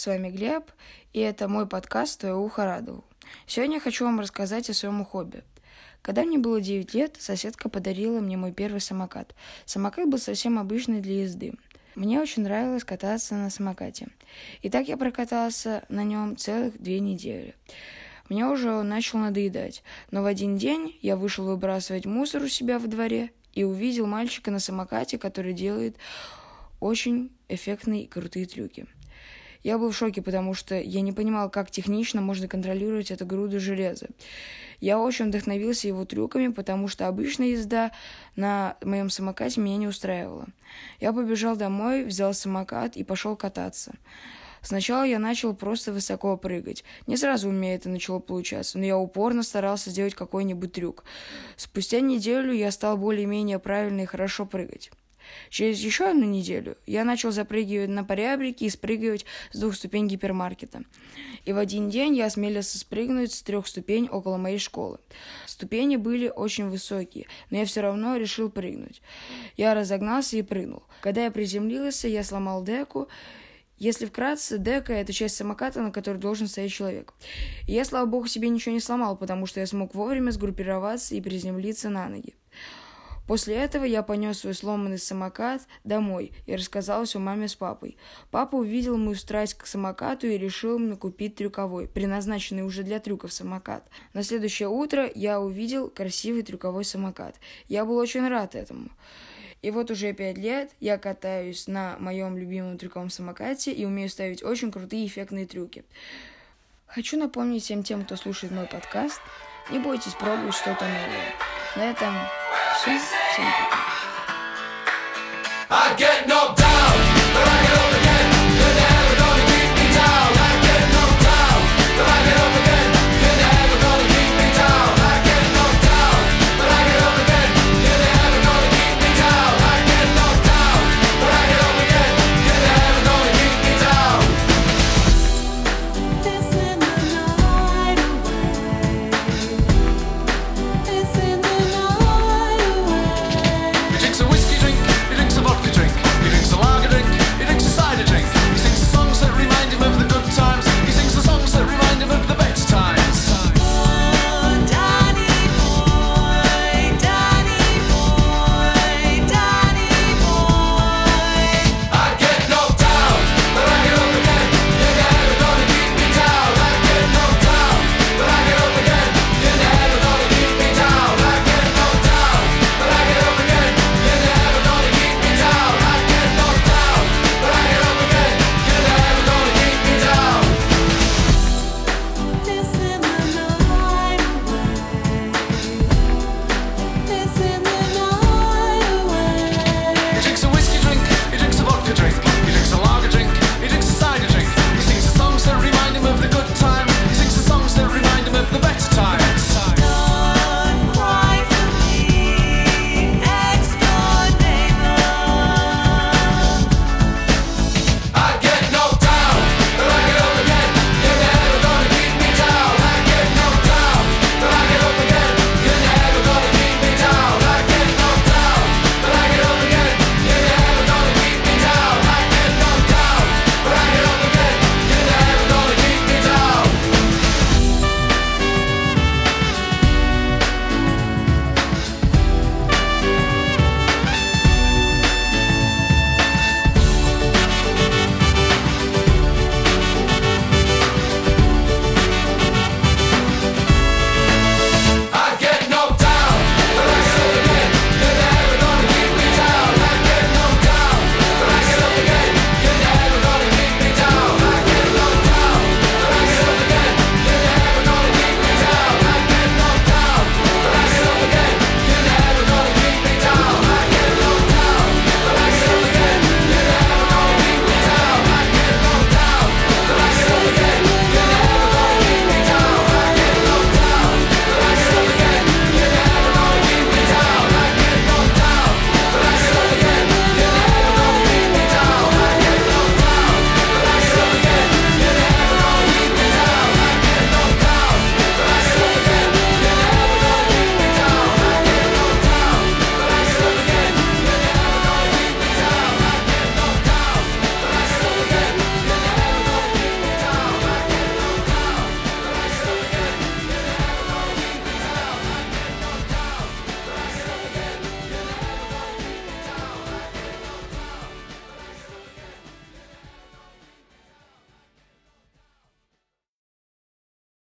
С вами Глеб, и это мой подкаст «Твое ухо радовал». Сегодня я хочу вам рассказать о своем хобби. Когда мне было 9 лет, соседка подарила мне мой первый самокат. Самокат был совсем обычный для езды. Мне очень нравилось кататься на самокате. И так я прокатался на нем целых 2 недели. Мне уже начал надоедать, но в один день я вышел выбрасывать мусор у себя во дворе и увидел мальчика на самокате, который делает очень эффектные и крутые трюки. Я был в шоке, потому что я не понимал, как технично можно контролировать эту груду железа. Я очень вдохновился его трюками, потому что обычная езда на моем самокате меня не устраивала. Я побежал домой, взял самокат и пошел кататься. Сначала я начал просто высоко прыгать. Не сразу у меня это начало получаться, но я упорно старался сделать какой-нибудь трюк. Спустя неделю я стал более-менее правильно и хорошо прыгать. Через еще одну неделю я начал запрыгивать на поребрики и спрыгивать с 2 ступеней гипермаркета. И в один день я осмелился спрыгнуть с 3 ступеней около моей школы. Ступени были очень высокие, но я все равно решил прыгнуть. Я разогнался и прыгнул. Когда я приземлился, я сломал деку. Если вкратце, дека – это часть самоката, на которой должен стоять человек. И я, слава богу, себе ничего не сломал, потому что я смог вовремя сгруппироваться и приземлиться на ноги. После этого я понес свой сломанный самокат домой и рассказал все маме с папой. Папа увидел мою страсть к самокату и решил мне купить трюковой, предназначенный уже для трюков самокат. На следующее утро я увидел красивый трюковой самокат. Я был очень рад этому. И вот уже 5 лет я катаюсь на моем любимом трюковом самокате и умею ставить очень крутые эффектные трюки. Хочу напомнить всем тем, кто слушает мой подкаст, не бойтесь пробовать что-то новое. На этом все. Всем пока.